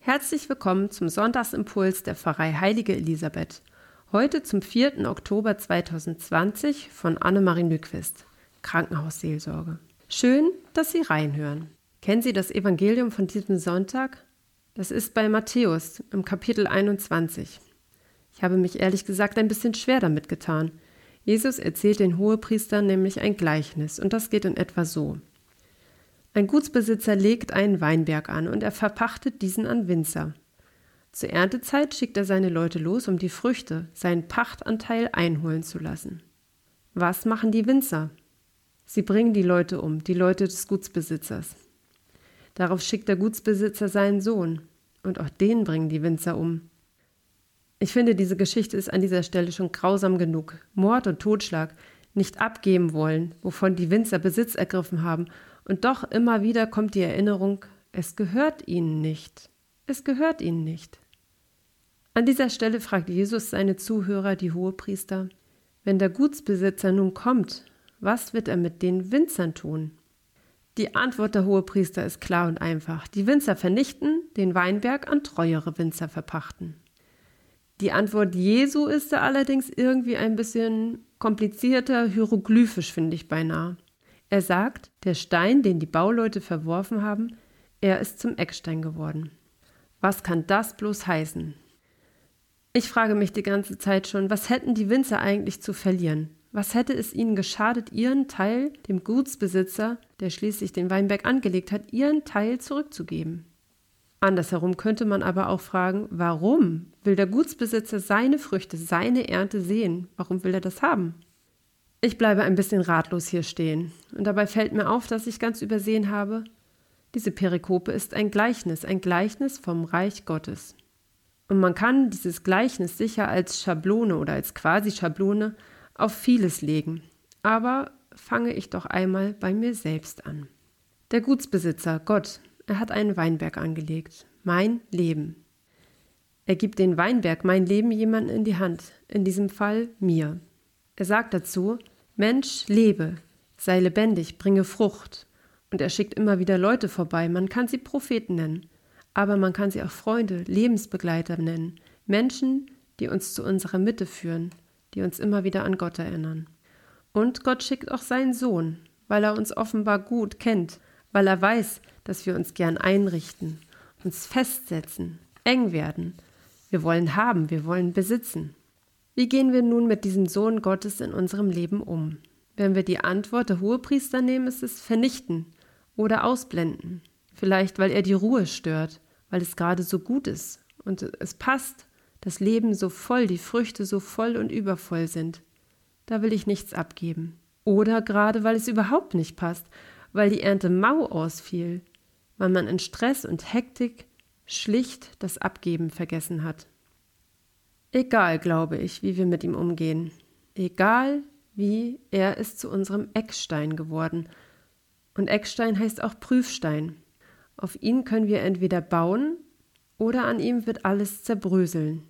Herzlich willkommen zum Sonntagsimpuls der Pfarrei Heilige Elisabeth. Heute zum 4. Oktober 2020 von Annemarie Nyquist, Krankenhausseelsorge. Schön, dass Sie reinhören. Kennen Sie das Evangelium von diesem Sonntag? Das ist bei Matthäus im Kapitel 21. Ich habe mich ehrlich gesagt ein bisschen schwer damit getan. Jesus erzählt den Hohepriestern nämlich ein Gleichnis und das geht in etwa so. Ein Gutsbesitzer legt einen Weinberg an und er verpachtet diesen an Winzer. Zur Erntezeit schickt er seine Leute los, um die Früchte, seinen Pachtanteil einholen zu lassen. Was machen die Winzer? Sie bringen die Leute um, die Leute des Gutsbesitzers. Darauf schickt der Gutsbesitzer seinen Sohn und auch den bringen die Winzer um. Ich finde, diese Geschichte ist an dieser Stelle schon grausam genug. Mord und Totschlag, nicht abgeben wollen, wovon die Winzer Besitz ergriffen haben. Und doch immer wieder kommt die Erinnerung, es gehört ihnen nicht. Es gehört ihnen nicht. An dieser Stelle fragt Jesus seine Zuhörer, die Hohepriester, wenn der Gutsbesitzer nun kommt, was wird er mit den Winzern tun? Die Antwort der Hohepriester ist klar und einfach. Die Winzer vernichten, den Weinberg an treuere Winzer verpachten. Die Antwort Jesu ist da allerdings irgendwie ein bisschen komplizierter, hieroglyphisch finde ich beinahe. Er sagt, der Stein, den die Bauleute verworfen haben, er ist zum Eckstein geworden. Was kann das bloß heißen? Ich frage mich die ganze Zeit schon, was hätten die Winzer eigentlich zu verlieren? Was hätte es ihnen geschadet, ihren Teil dem Gutsbesitzer, der schließlich den Weinberg angelegt hat, ihren Teil zurückzugeben? Andersherum könnte man aber auch fragen, warum will der Gutsbesitzer seine Früchte, seine Ernte sehen? Warum will er das haben? Ich bleibe ein bisschen ratlos hier stehen. Und dabei fällt mir auf, dass ich ganz übersehen habe, diese Perikope ist ein Gleichnis vom Reich Gottes. Und man kann dieses Gleichnis sicher als Schablone oder als Quasi-Schablone auf vieles legen. Aber fange ich doch einmal bei mir selbst an. Der Gutsbesitzer, Gott, er hat einen Weinberg angelegt. Mein Leben. Er gibt den Weinberg, mein Leben, jemandem in die Hand. In diesem Fall mir. Er sagt dazu, Mensch, lebe, sei lebendig, bringe Frucht. Und er schickt immer wieder Leute vorbei. Man kann sie Propheten nennen, aber man kann sie auch Freunde, Lebensbegleiter nennen. Menschen, die uns zu unserer Mitte führen, die uns immer wieder an Gott erinnern. Und Gott schickt auch seinen Sohn, weil er uns offenbar gut kennt, weil er weiß, dass wir uns gern einrichten, uns festsetzen, eng werden. Wir wollen haben, wir wollen besitzen. Wie gehen wir nun mit diesem Sohn Gottes in unserem Leben um? Wenn wir die Antwort der Hohepriester nehmen, ist es vernichten oder ausblenden. Vielleicht, weil er die Ruhe stört, weil es gerade so gut ist und es passt, das Leben so voll, die Früchte so voll und übervoll sind. Da will ich nichts abgeben. Oder gerade, weil es überhaupt nicht passt, weil die Ernte mau ausfiel, weil man in Stress und Hektik schlicht das Abgeben vergessen hat. Egal, glaube ich, wie wir mit ihm umgehen. Egal, wie, er ist zu unserem Eckstein geworden. Und Eckstein heißt auch Prüfstein. Auf ihn können wir entweder bauen oder an ihm wird alles zerbröseln.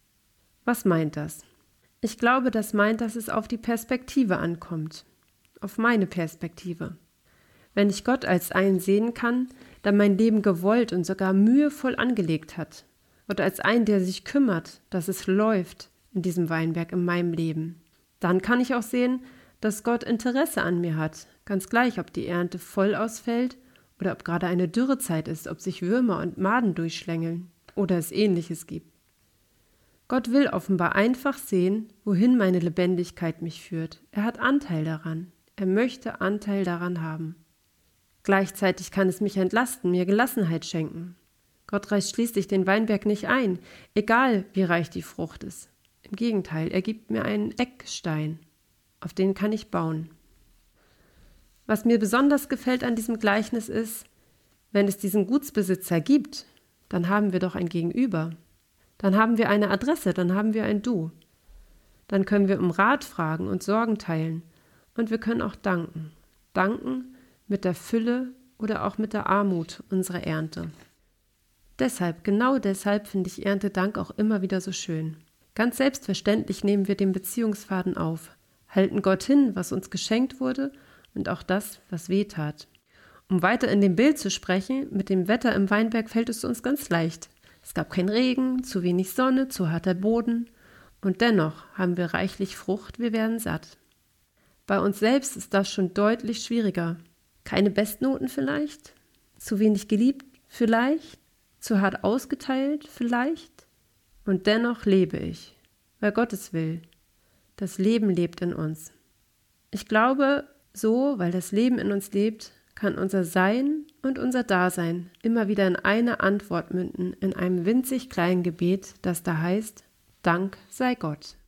Was meint das? Ich glaube, das meint, dass es auf die Perspektive ankommt. Auf meine Perspektive. Wenn ich Gott als einen sehen kann, der mein Leben gewollt und sogar mühevoll angelegt hat, oder als einen, der sich kümmert, dass es läuft in diesem Weinberg in meinem Leben, dann kann ich auch sehen, dass Gott Interesse an mir hat, ganz gleich, ob die Ernte voll ausfällt oder ob gerade eine Dürrezeit ist, ob sich Würmer und Maden durchschlängeln oder es Ähnliches gibt. Gott will offenbar einfach sehen, wohin meine Lebendigkeit mich führt. Er hat Anteil daran. Er möchte Anteil daran haben. Gleichzeitig kann es mich entlasten, mir Gelassenheit schenken. Gott reißt schließlich den Weinberg nicht ein, egal wie reich die Frucht ist. Im Gegenteil, er gibt mir einen Eckstein, auf den kann ich bauen. Was mir besonders gefällt an diesem Gleichnis ist, wenn es diesen Gutsbesitzer gibt, dann haben wir doch ein Gegenüber. Dann haben wir eine Adresse, dann haben wir ein Du. Dann können wir um Rat fragen und Sorgen teilen. Und wir können auch danken. Danken mit der Fülle oder auch mit der Armut unserer Ernte. Genau deshalb finde ich Erntedank auch immer wieder so schön. Ganz selbstverständlich nehmen wir den Beziehungsfaden auf, halten Gott hin, was uns geschenkt wurde und auch das, was weh tat. Um weiter in dem Bild zu sprechen, mit dem Wetter im Weinberg fällt es uns ganz leicht. Es gab keinen Regen, zu wenig Sonne, zu harter Boden. Und dennoch haben wir reichlich Frucht, wir werden satt. Bei uns selbst ist das schon deutlich schwieriger. Keine Bestnoten vielleicht? Zu wenig geliebt vielleicht? Zu hart ausgeteilt vielleicht? Und dennoch lebe ich, weil Gott es will. Das Leben lebt in uns. Ich glaube, so, weil das Leben in uns lebt, kann unser Sein und unser Dasein immer wieder in eine Antwort münden, in einem winzig kleinen Gebet, das da heißt: Dank sei Gott.